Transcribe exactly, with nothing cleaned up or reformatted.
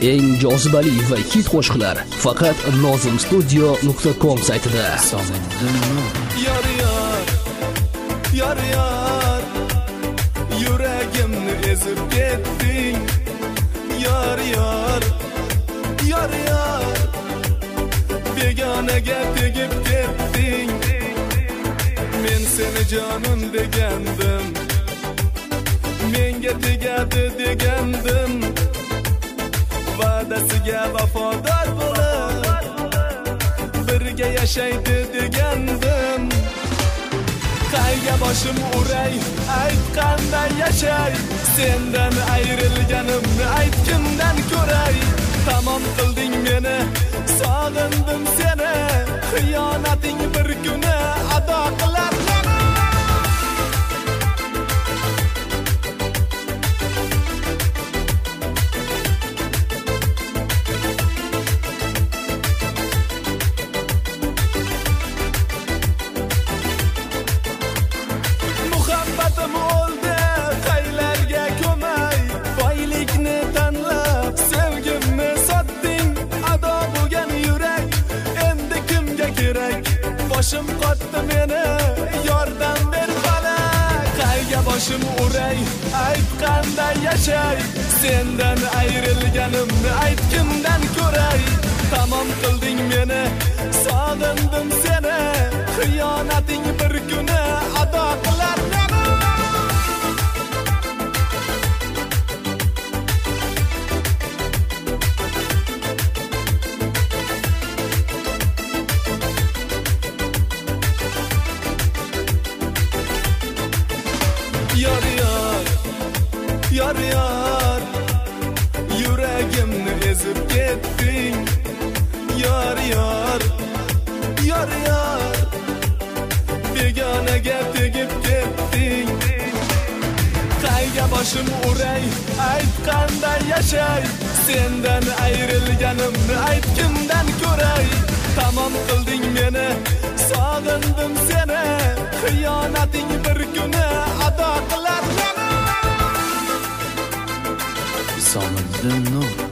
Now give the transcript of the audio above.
Eng jozibali va hit qo'shiqlar faqat nozim studio nuqta com saytida. Yar yar, yar yar, yuragimni ezib ketding. Yar yar, yar yar, begonaga tegib ketding. Men seni jonim degandim, menga tegadi degandim. Va'dasiga vafodor bo'lib birga yashaydi degandim. Qayga boshim uray, ayt qanday yashay. Sendan ayrilganimni ayt kimdan ko'ray. Tamom qilding meni, sog'indim seni. Xiyonating bir kuni ado qilar. Muhabbatim o'ldi, qaylarga ko'may. Boylikni tanlab, sevgimni sotding. Ado bo'lgan yurak endi kimga kerak? Boshim qotdi meni, yordam ber bana. Qayga boshim uray, ayt qanday yashay. Sendan ayrilganimni ayt kimdan ko'ray. Tamom qilding meni, sog'indim seni. Xiyonating bir kuni ado qilar. Yar yar, yar yar, yuragimni ezib ketding. Yar yar, yar yar, begonaga tegib ketding. Qayga boshim uray, ayt qanday yashay. Sendan ayrilganimni ayt kimdan ko'ray. Tamom qilding meni, sog'indim seni. Xiyonating bir kuni ado qilar. Somiddin Nur